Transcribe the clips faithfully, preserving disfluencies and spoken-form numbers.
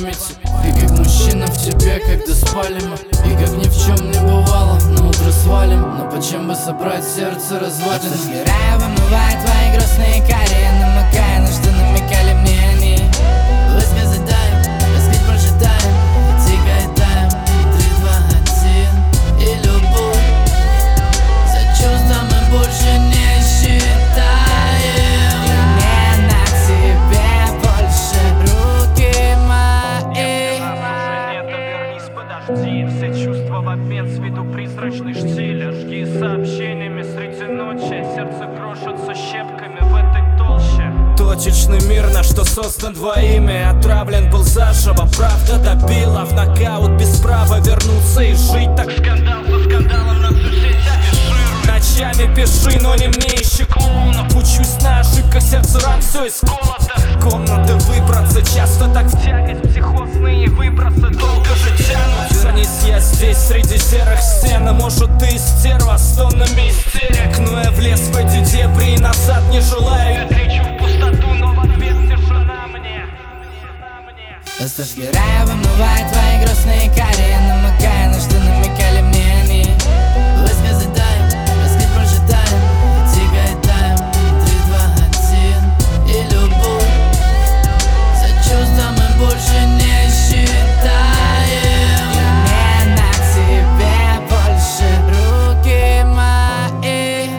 памяти. И как мужчина в тебе, когда спали мы, и как ни в чем не бывало, на утро свалим. Но почем бы собрать сердце развалин? Сгорая, вымывая твои грустные карие, намекая, на что намекали мне они. Высказать дай, раскрыть прожидаем, тикает тайм, три, два, один. И любовь за чувства мы больше не считаем. Мне на тебе больше руки мои. Нет, вернись, подожди. Все чувства в обмен с виду призрачный штиль. Жги сообщениями среди ночи. Сердце крошится щепками в этой толще. Точечный мир, на что создан двоими. Отравлен был заживо, правда добила в нокаут без права вернуться и жить. Так Скандал за скандалом на соцсетях фиширует. ночами пиши, но не мне ищи клоуна. Учусь на ошибках, сердце ран все исколото. Комнаты выбраться часто так в Тягость, психозные выбросы долго же тянут. Вернись, я здесь среди серых стен. А может ты стерва с тоннами истерик. Но я влез в эти дебри и назад не желаю. Я кричу в пустоту, но в ответ тишина мне. Сгорая, вымывая твои грустные карие, намекая, на что намекали мне они. Высказать дай, раскрыть прожидаем, тикает тайм, три, два, один. И любовь за чувства мы больше не считаем. Мне на тебе больше руки мои.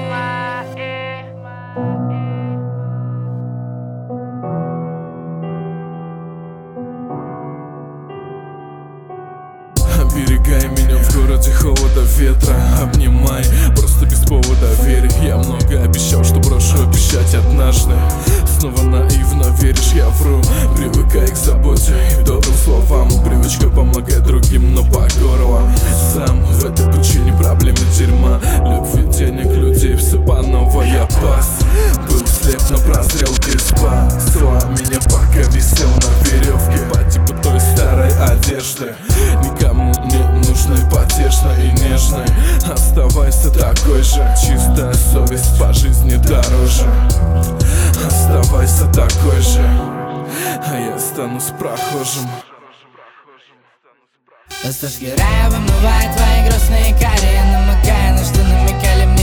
Оберегай меня в городе холода, ветра. Обнимай, просто без повода верь. Я много обещал, что брошу обещать однажды. Снова наивно веришь, я вру. Привыкай к заботе и добрым словам. Привычка помогает другим, но по горло сам в этой пучине проблемы дерьма. Любви, денег, людей, все по новой я пас. Был слеп, но прозрел без спасла меня, пока висел на веревке по типу той старой одежды. Никому не нужной, потешной и нежной. Оставайся такой же, чистая совесть по жизни дороже. Оставайся такой же, а я останусь прохожим. Сгорая, вымывая твои грустные карие, намекая, на что намекали мне.